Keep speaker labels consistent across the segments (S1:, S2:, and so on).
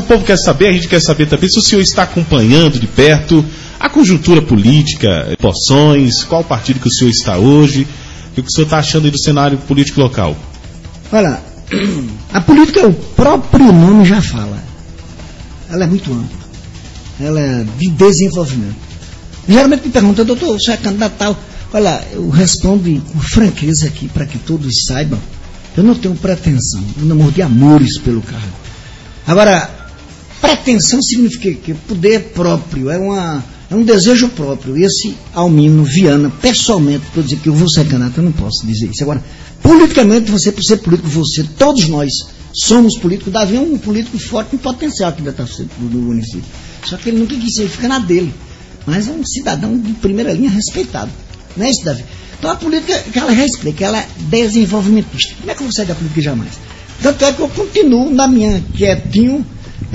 S1: O povo quer saber, a gente quer saber também se o senhor está acompanhando de perto a conjuntura política, Poções, qual partido que o senhor está hoje, o que o senhor está achando aí do cenário político local?
S2: Olha, a política, o próprio nome já fala. Ela é muito ampla. Ela é de desenvolvimento. Geralmente me perguntam, doutor, você é candidato tal? Olha, eu respondo com franqueza aqui, para que todos saibam. Eu não tenho pretensão, eu não morro de amores pelo cargo. Agora, pretensão significa que poder próprio, é um desejo próprio. Esse Almino Viana, pessoalmente, para dizer que eu vou ser candidato, eu não posso dizer isso. Agora, politicamente, você, por ser político, todos nós somos políticos. Davi é um político forte em potencial aqui do município. Só que ele nunca quis ser, ele fica na dele. Mas é um cidadão de primeira linha respeitado. Não é isso, Davi? Então a política, que ela já explica, ela é desenvolvimentista. Como é que eu vou sair da política jamais? Tanto é que eu continuo na minha quietinho,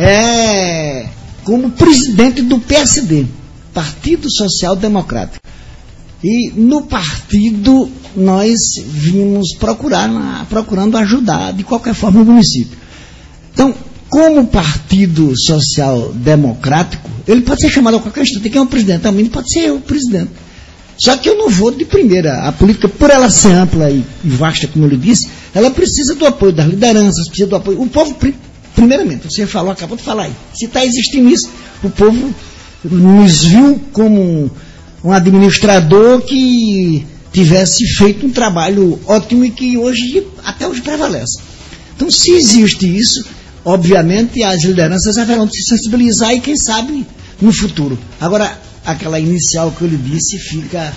S2: como presidente do PSD, Partido Social Democrático. E no partido nós vimos procurando ajudar de qualquer forma o município. Então, como Partido Social Democrático, ele pode ser chamado a qualquer instante. Quem é o presidente? Também pode ser eu o presidente. Só que eu não vou de primeira. A política, por ela ser ampla e vasta, como eu lhe disse, ela precisa do apoio das lideranças, precisa do apoio. O povo, primeiramente, você falou, acabou de falar aí. Se está existindo isso, o povo nos viu como um administrador que tivesse feito um trabalho ótimo e que até hoje prevalece. Então, se existe isso, obviamente as lideranças haverão de se sensibilizar e, quem sabe, no futuro. Agora, aquela inicial que eu lhe disse fica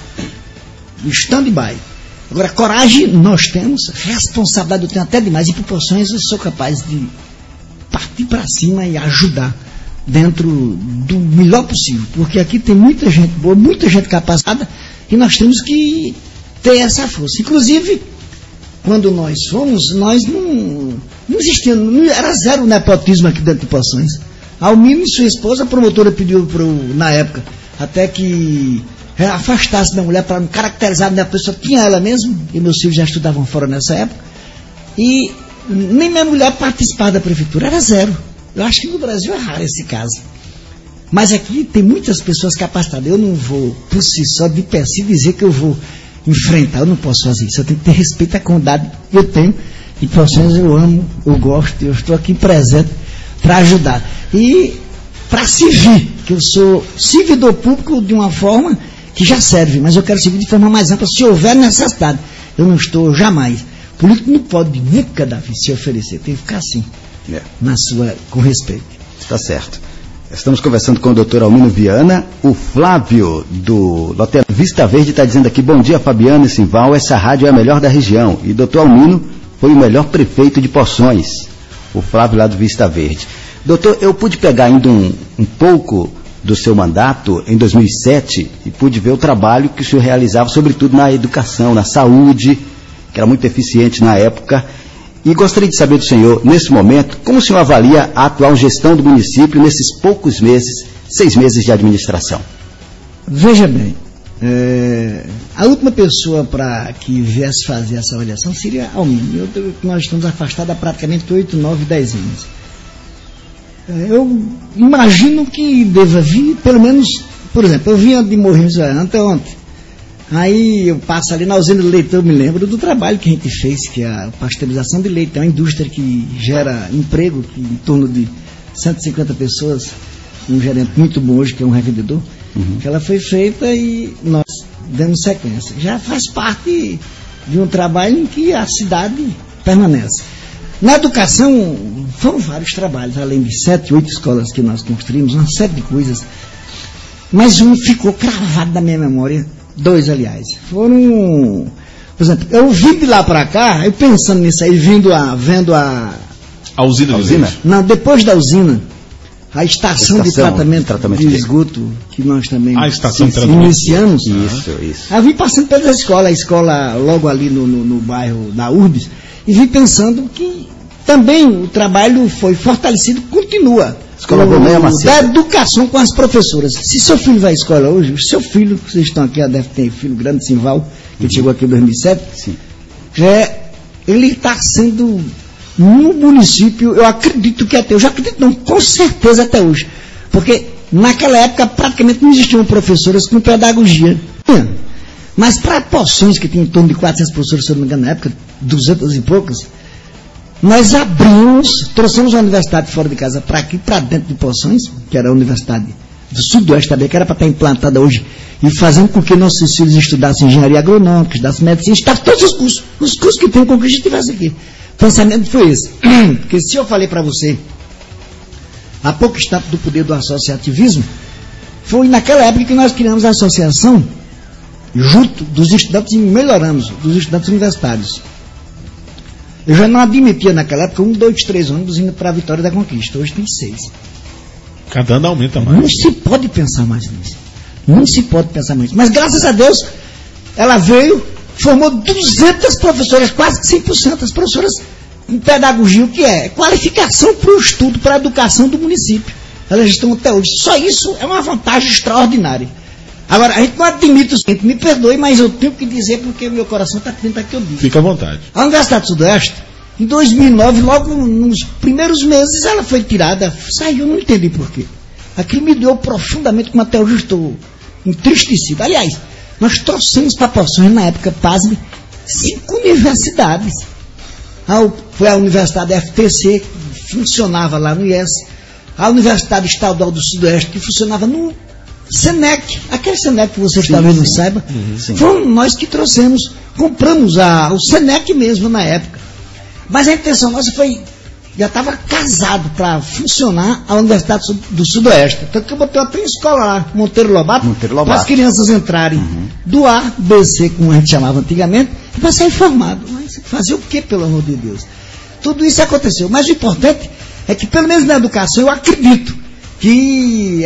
S2: stand-by. Agora, coragem nós temos, responsabilidade eu tenho até demais, e proporções eu sou capaz de partir para cima e ajudar dentro do melhor possível, porque aqui tem muita gente boa, muita gente capacitada, e nós temos que ter essa força. Inclusive, quando nós fomos, nós não existia, era zero nepotismo aqui dentro de Poções. Almino e sua esposa, a promotora pediu na época, até que afastasse da mulher para não caracterizar, né? A pessoa tinha ela mesmo, e meus filhos já estudavam fora nessa época, e nem minha mulher participava da prefeitura, era zero. Eu acho que no Brasil é raro esse caso. Mas aqui tem muitas pessoas capacitadas. Eu não vou, por si só, de pé, se dizer que eu vou enfrentar, eu não posso fazer isso. Eu tenho que ter respeito à comunidade que eu tenho, e Poções eu amo, eu gosto, eu estou aqui presente para ajudar. E para servir, que eu sou servidor público de uma forma que já serve, mas eu quero servir de forma mais ampla, se houver necessidade. Eu não estou jamais. O político não pode nunca, Davi, se oferecer, tem que ficar assim, com respeito.
S3: Está certo. Estamos conversando com o doutor Almino Viana. O Flávio do Loteria Vista Verde está dizendo aqui: bom dia, Fabiano e Simval, essa rádio é a melhor da região, e doutor Almino foi o melhor prefeito de Poções. O Flávio lá do Vista Verde. Doutor, eu pude pegar ainda um pouco do seu mandato em 2007 e pude ver o trabalho que o senhor realizava, sobretudo na educação, na saúde, que era muito eficiente na época. E gostaria de saber do senhor, nesse momento, como o senhor avalia a atual gestão do município nesses poucos meses, 6 meses de administração?
S2: Veja bem, a última pessoa para que viesse fazer essa avaliação seria Almino. Nós estamos afastados há praticamente 8, 9, 10 anos. Eu imagino que deva vir, pelo menos, por exemplo, eu vinha de Morrinhos ontem. Aí eu passo ali na usina de leite, eu me lembro do trabalho que a gente fez, que é a pasteurização de leite. É uma indústria que gera emprego, que em torno de 150 pessoas, um gerente muito bom hoje, que é um revendedor, que ela foi feita e nós demos sequência. Já faz parte de um trabalho em que a cidade permanece. Na educação, foram vários trabalhos, além de 7, 8 escolas que nós construímos, uma série de coisas, mas um ficou cravado na minha memória. 2, aliás. Foram, por exemplo, eu vim de lá para cá, eu pensando nisso aí, vendo a
S1: usina?
S2: Não, depois da usina, a estação de tratamento de esgoto, que nós também iniciamos.
S3: Isso.
S2: Aí eu vim passando pela escola, a escola logo ali no bairro da Urbis, e vim pensando que também o trabalho foi fortalecido, continua.
S3: Escola
S2: da educação com as professoras. Se seu filho vai à escola hoje, o seu filho, vocês estão aqui, deve ter filho grande, Simval, que chegou aqui em 2007,
S3: sim.
S2: Ele está sendo no município, eu acredito que até hoje, acredito não, com certeza até hoje, porque naquela época praticamente não existiam professoras com pedagogia. Mas para Poções, que tinha em torno de 400 professores, se eu não me engano, na época, 200 e poucas, nós abrimos, trouxemos a universidade fora de casa para aqui, para dentro de Poções, que era a universidade do Sudoeste também, que era para estar implantada hoje, e fazendo com que nossos filhos estudassem engenharia agronômica, estudassem medicina, estudassem todos os cursos que tem com que a gente tivesse aqui. O pensamento foi esse. Porque se eu falei para você, há pouco instante, do poder do associativismo, foi naquela época que nós criamos a associação, junto dos estudantes, e melhoramos, dos estudantes universitários. Eu já não admitia naquela época 1, 2, 3 ônibus indo para a Vitória da Conquista. Hoje tem 6.
S1: Cada ano aumenta mais.
S2: Não se pode pensar mais nisso. Não se pode pensar mais nisso. Mas graças a Deus, ela veio, formou 200 professoras, quase 100% das professoras com pedagogia, o que é? Qualificação para o estudo, para a educação do município. Elas estão até hoje. Só isso é uma vantagem extraordinária. Agora, a gente não admite o seguinte, me perdoe, mas eu tenho que dizer porque meu coração está pedindo para que eu diga.
S1: Fica à vontade.
S2: A Universidade do Sudoeste, em 2009, logo nos primeiros meses, ela foi tirada, saiu, não entendi porquê. Aquilo me doeu profundamente, como até hoje estou entristecido. Aliás, nós trouxemos para Poções, na época, pasme, 5 universidades. Foi a Universidade FTC, que funcionava lá no IES, a Universidade Estadual do Sudoeste, que funcionava no Senec, aquele Senec que vocês talvez não saibam, fomos nós que trouxemos, compramos o Senec mesmo na época. Mas a intenção nossa foi, já estava casado para funcionar a Universidade do Sudoeste. Então que eu botei uma escola lá, Monteiro Lobato, para as crianças entrarem do A, B, C, como a gente chamava antigamente, e para sair formado. Mas fazer o quê, pelo amor de Deus? Tudo isso aconteceu. Mas o importante é que, pelo menos na educação, eu acredito que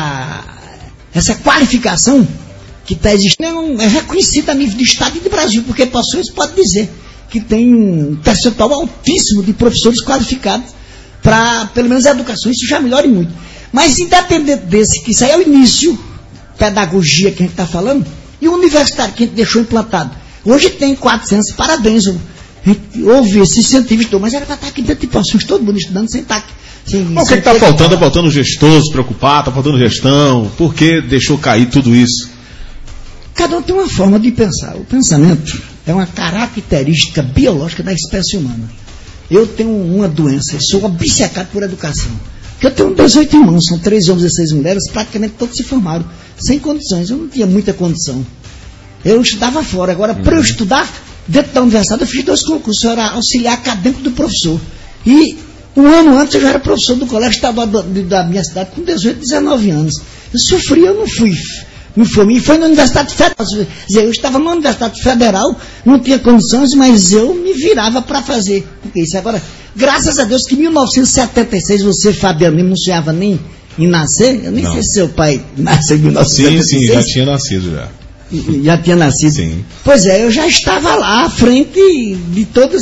S2: essa qualificação que está existindo é reconhecida a nível de Estado e de Brasil, porque Poções pode dizer que tem um percentual altíssimo de professores qualificados para, pelo menos, a educação. Isso já melhora muito. Mas, independente desse, que isso aí é o início, pedagogia que a gente está falando, e o universitário que a gente deixou implantado. Hoje tem 400, parabéns, houve esse incentivo, mas era para estar aqui dentro de Poções, todo mundo estudando sem estar aqui.
S1: O que está faltando? Está faltando gestor se preocupar, está faltando gestão. Por que deixou cair tudo isso?
S2: Cada um tem uma forma de pensar. O pensamento é uma característica biológica da espécie humana. Eu tenho uma doença, eu sou obcecado por educação. Porque eu tenho 18 irmãos, são 3 homens e 6 mulheres, praticamente todos se formaram, sem condições. Eu não tinha muita condição. Eu estudava fora. Agora, para eu estudar, dentro da universidade, eu fiz 2 concursos. Eu era auxiliar acadêmico do professor. E um ano antes eu já era professor do colégio estadual da minha cidade, com 18, 19 anos. Eu sofri, eu não fui. Me formei, foi na Universidade Federal. Eu estava na Universidade Federal, não tinha condições, mas eu me virava para fazer isso. Agora, graças a Deus que em 1976, você, Fabiano, não sonhava nem em nascer. Eu nem sei se seu pai nasceu em 1976.
S1: Sim, já tinha nascido já.
S2: Já tinha nascido?
S1: Sim.
S2: Pois é, eu já estava lá à frente de todas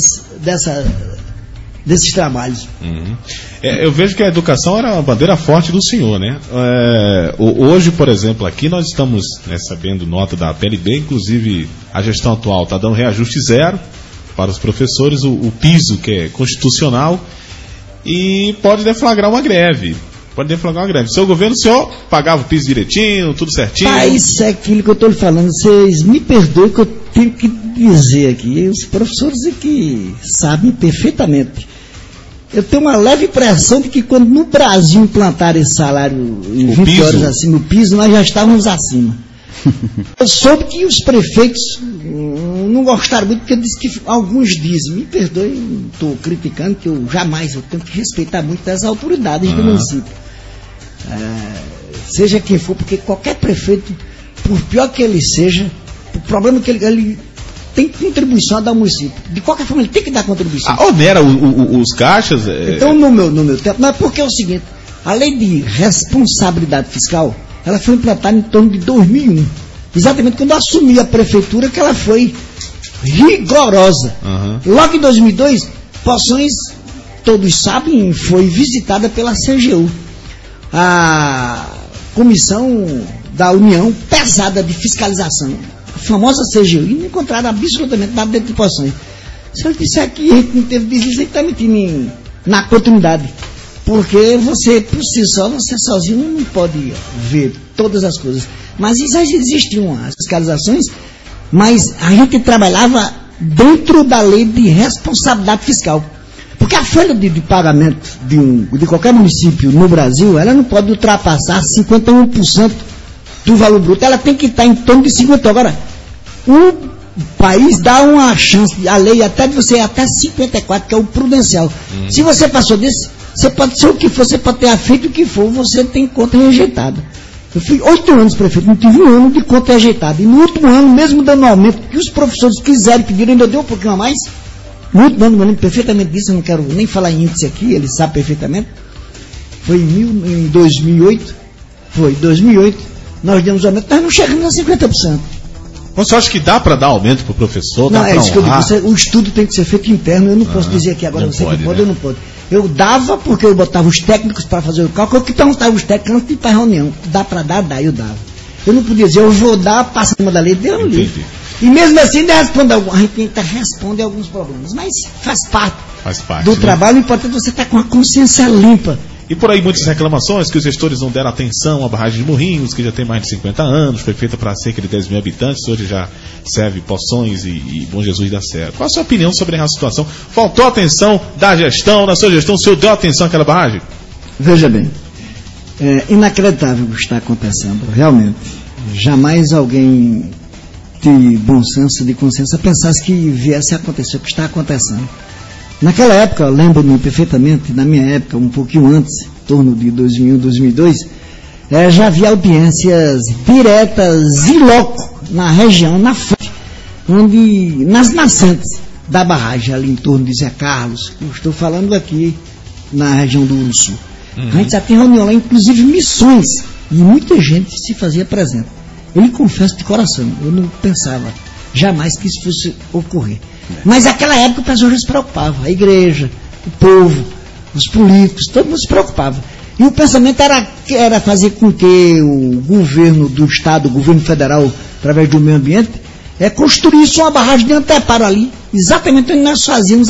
S2: desses trabalhos.
S1: Eu vejo que a educação era uma bandeira forte do senhor, né? Hoje, por exemplo, aqui nós estamos recebendo nota da PLB, inclusive a gestão atual está dando reajuste 0 para os professores, o piso que é constitucional, e pode deflagrar uma greve. Seu governo, o senhor pagava o piso direitinho, tudo certinho?
S2: Isso é aquilo que eu estou lhe falando. Vocês me perdoem que eu tenho que dizer aqui. Os professores aqui sabem perfeitamente. Eu tenho uma leve impressão de que quando no Brasil implantaram esse salário em 20 horas acima, o piso, nós já estávamos acima. Eu soube que os prefeitos não gostaram muito, porque eu disse que alguns dizem, me perdoem, estou criticando, que eu tenho que respeitar muito as autoridades do município. Seja quem for, porque qualquer prefeito, por pior que ele seja, o problema é que ele tem contribuição a dar ao município. De qualquer forma, ele tem que dar contribuição.
S1: Onera os caixas?
S2: Então, no meu tempo, não é porque é o seguinte, a lei de responsabilidade fiscal, ela foi implantada em torno de 2001. Exatamente quando eu assumi a prefeitura, que ela foi rigorosa. Logo em 2002, Poções, todos sabem, foi visitada pela CGU. A Comissão da União Pesada de Fiscalização, a famosa CGU, e não encontraram absolutamente nada dentro de Poções. Se eu disser que a gente não teve deslize, ele está mentindo na continuidade. Porque você, por si só, você sozinho não pode ver todas as coisas. Mas já existiam as fiscalizações, mas a gente trabalhava dentro da lei de responsabilidade fiscal. Porque a folha de pagamento de qualquer município no Brasil, ela não pode ultrapassar 51% do valor bruto. Ela tem que estar em torno de 50%. Agora, o país dá uma chance, a lei até de você ir até 54%, que é o prudencial. Se você passou desse, você pode ser o que for, você pode ter feito o que for, você tem conta rejeitada. Eu fui 8 anos prefeito, não tive um ano de conta rejeitada. E no último ano, mesmo dando aumento, que os professores quiserem pedir, ainda deu um pouquinho a mais. No último ano, eu lembro perfeitamente disso, eu não quero nem falar em índice aqui, ele sabe perfeitamente. Foi em 2008, nós demos aumento, nós não chegamos a 50%.
S1: Você acha que dá para dar aumento para o professor?
S2: Não, é isso que eu digo. O estudo tem que ser feito interno. Eu não posso dizer aqui agora você pode, que pode, né? Eu não pode. Eu dava porque eu botava os técnicos para fazer o cálculo, eu que perguntava os técnicos antes de ir para a reunião. Dá para dar, eu dava. Eu não podia dizer, eu vou dar, passa cima da lei, deu no livro. E mesmo assim ainda a gente tenta responder alguns problemas. Mas faz parte do trabalho. O importante é você estar com a consciência limpa.
S1: E por aí muitas reclamações que os gestores não deram atenção à barragem de Morrinhos, que já tem mais de 50 anos, foi feita para cerca de 10 mil habitantes, hoje já serve Poções e Bom Jesus da Serra. Qual a sua opinião sobre a situação? Faltou atenção da gestão, da sua gestão, o senhor deu atenção àquela barragem?
S2: Veja bem, é inacreditável o que está acontecendo, realmente. Jamais alguém de bom senso, de consciência, pensasse que viesse a acontecer o que está acontecendo. Naquela época, lembro-me perfeitamente, na minha época, um pouquinho antes, em torno de 2001, 2002, já havia audiências diretas e loco na região, na fonte, nas nascentes da barragem, ali em torno de Zé Carlos, eu estou falando aqui na região do Uruçu. A gente já tem reunião lá, inclusive missões, e muita gente se fazia presente. Eu lhe confesso de coração, eu não pensava jamais que isso fosse ocorrer. Mas naquela época o pessoal já se preocupava, a igreja, o povo, os políticos, todo mundo se preocupava. E o pensamento era fazer com que o governo do Estado, o governo federal, através do meio ambiente, construísse uma barragem de anteparo ali, exatamente onde nós fazíamos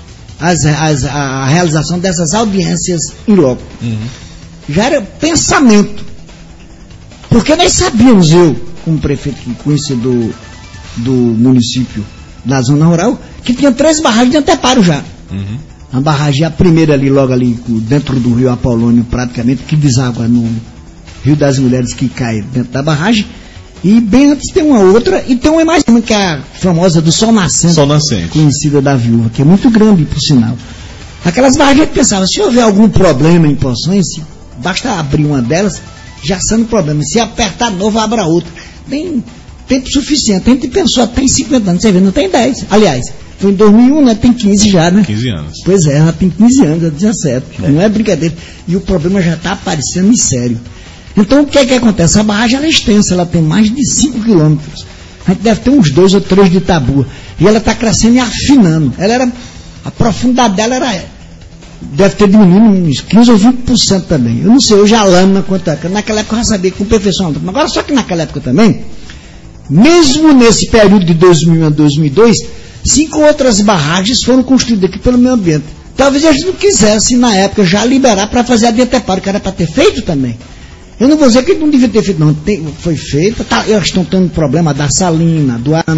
S2: a realização dessas audiências em loco. Já era pensamento. Porque nós sabíamos, eu, como prefeito conhecedor do município da zona rural, que tinha 3 barragens de anteparo já. A barragem, a primeira ali, logo ali, dentro do rio Apolônio, praticamente, que deságua no Rio das Mulheres, que cai dentro da barragem. E bem antes tem uma outra, e tem uma mais uma, que é a famosa do Sol Nascente, conhecida da viúva, que é muito grande, por sinal. Aquelas barragens, a gente pensava, se houver algum problema em Poções, basta abrir uma delas, já sendo problema. Se apertar de novo, abra outra. Tem tempo suficiente. A gente pensou até em 50 anos. Você vê, não tem 10. Aliás, foi em 2001, né? Tem 15 já, né?
S1: 15 anos.
S2: Pois é, ela tem 15 anos, é 17. Não é brincadeira. E o problema já está aparecendo em sério. Então, o que é que acontece? A barragem ela é extensa, ela tem mais de 5 quilômetros. A gente deve ter uns 2 ou 3 de tabu. E ela está crescendo e afinando. A profundidade dela deve ter diminuído uns 15 ou 20% também. Eu não sei, hoje a lâmina quanto é. Naquela época eu já sabia com perfeição. Agora, só que naquela época também, mesmo nesse período de 2001 a 2002, 5 outras barragens foram construídas aqui pelo meio ambiente. Talvez a gente não quisesse, na época, já liberar para fazer a de anteparo, que era para ter feito também. Eu não vou dizer que não devia ter feito, não. Foi feita. Tá, eles estão tendo problema da Salina,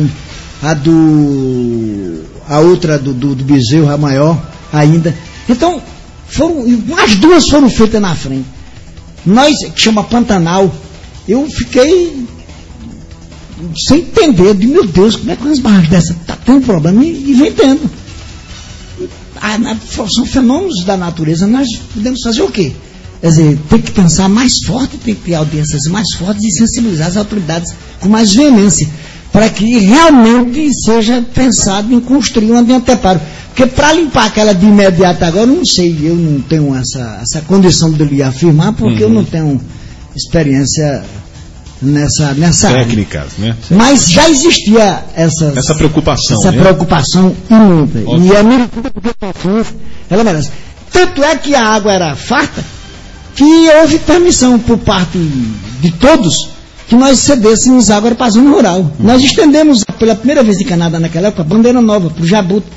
S2: a outra do Bezerro, a maior ainda. Então, as 2 foram feitas na frente. Nós, que chama Pantanal, eu fiquei sem entender, de meu Deus, como é que as barragens dessas tá tendo problema e vem tendo. São fenômenos da natureza, nós podemos fazer o quê? Quer dizer, tem que pensar mais forte, tem que ter audiências mais fortes e sensibilizar as autoridades com mais veemência, para que realmente seja pensado em construir uma de anteparo. Porque para limpar aquela de imediato agora, eu não sei, eu não tenho essa condição de lhe afirmar, porque eu não tenho experiência nessa
S1: técnicas, né?
S2: Mas já existia essa preocupação. Essa preocupação imundo. E a minha ela merece. Tanto é que a água era farta, que houve permissão por parte de todos que nós cedêssemos água para a zona rural. Nós estendemos pela primeira vez em Canadá naquela época a bandeira nova para o Jabuti.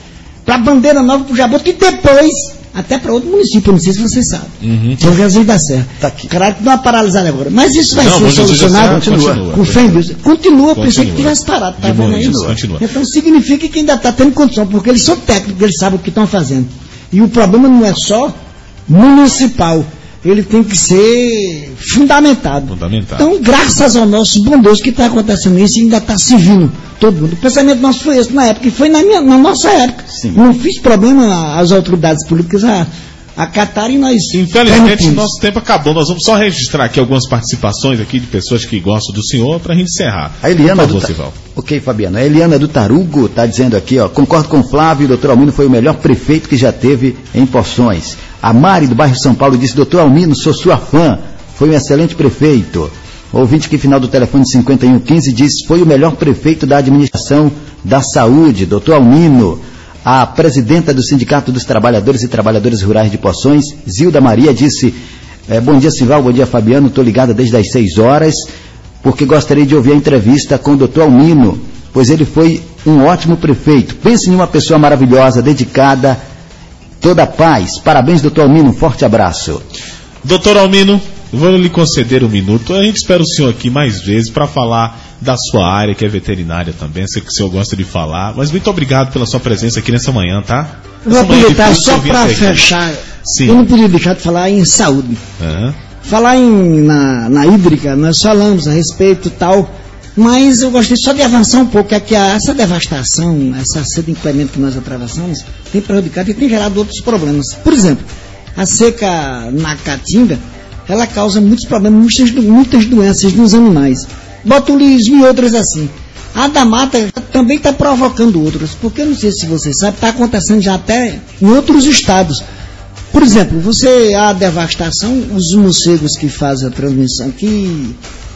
S2: para Bandeira Nova, para o Jaboto, e depois até para outro município, não sei se vocês sabem. São Jesus da Serra.
S3: Tá aqui.
S2: Claro que não é paralisado agora. Mas isso vai ser
S1: Bom Jesus da Serra
S2: solucionado com fé em Deus. Continua, pensei que tivesse parado. Tá vendo aí?
S1: Continua.
S2: Então significa que ainda está tendo condição, porque eles são técnicos, eles sabem o que estão fazendo. E o problema não é só municipal, ele tem que ser fundamentado. Então, graças ao nosso bom Deus que está acontecendo isso e ainda está servindo todo mundo. O pensamento nosso foi esse na época, e foi na nossa época.
S3: Sim.
S2: Não fiz problema às autoridades políticas acatarem e nós.
S1: Infelizmente, nosso tempo acabou. Nós vamos só registrar aqui algumas participações aqui de pessoas que gostam do senhor para a gente encerrar.
S3: A Eliana Ok, Fabiano. A Eliana do Tarugo está dizendo aqui, ó, concordo com o Flávio, o doutor Almino foi o melhor prefeito que já teve em Poções. A Mari do bairro São Paulo disse, doutor Almino, sou sua fã, foi um excelente prefeito. O ouvinte que final do telefone 5115 diz, foi o melhor prefeito da administração da saúde, doutor Almino. A presidenta do Sindicato dos Trabalhadores e Trabalhadoras Rurais de Poções, Zilda Maria, disse, bom dia Sival, bom dia Fabiano, estou ligada desde as 6 horas, porque gostaria de ouvir a entrevista com o doutor Almino, pois ele foi um ótimo prefeito. Pense em uma pessoa maravilhosa, dedicada, toda a paz. Parabéns, doutor Almino, um forte abraço.
S1: Doutor Almino, vou lhe conceder um minuto. A gente espera o senhor aqui mais vezes para falar da sua área, que é veterinária também. Sei que o senhor gosta de falar, mas muito obrigado pela sua presença aqui nessa manhã, tá?
S2: Eu vou aproveitar só para fechar.
S1: Sim.
S2: Eu não podia deixar de falar em saúde. Falar na hídrica, nós falamos a respeito tal, mas eu gostaria só de avançar um pouco, é que essa devastação, essa seca inclemente que nós atravessamos, tem prejudicado e tem gerado outros problemas. Por exemplo, a seca na Caatinga, ela causa muitos problemas, muitas doenças nos animais. Botulismo e outras assim. A da mata também está provocando outras, porque eu não sei se você sabe, está acontecendo já até em outros estados. Por exemplo, a devastação, os morcegos que fazem a transmissão, que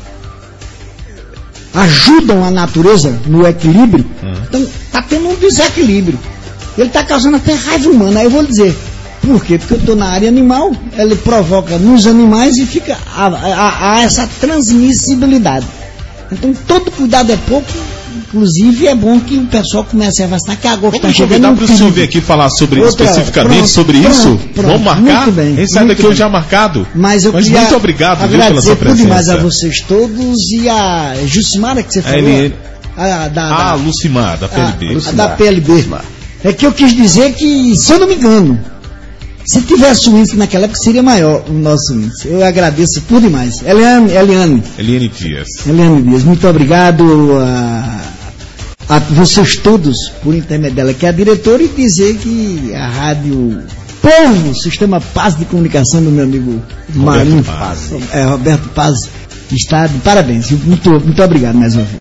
S2: ajudam a natureza no equilíbrio, então está tendo um desequilíbrio. Ele está causando até raiva humana. Aí eu vou lhe dizer, por quê? Porque eu estou na área animal, ele provoca nos animais e fica a essa transmissibilidade. Então todo cuidado é pouco, inclusive é bom que o pessoal comece a vacinar, que agora está chegando.
S1: Vamos convidar para o senhor vir aqui falar especificamente sobre isso? Vamos marcar?
S2: Muito bem.
S1: A gente sai daqui hoje já marcado.
S2: Mas
S1: muito obrigado, viu, pela sua presença.
S2: Demais a vocês todos e a Jucimara que você falou.
S1: Lucimar, da PLB.
S2: Da PLB. É que eu quis dizer que, se eu não me engano, se tivesse um índice naquela época, seria maior o nosso índice. Eu agradeço por demais. Eliane Dias, muito obrigado a vocês todos, por intermédio dela, que é a diretora, e dizer que a Rádio Povo, Sistema Paz de Comunicação do meu amigo Marinho Roberto Paz, está de parabéns. Muito obrigado mais uma vez.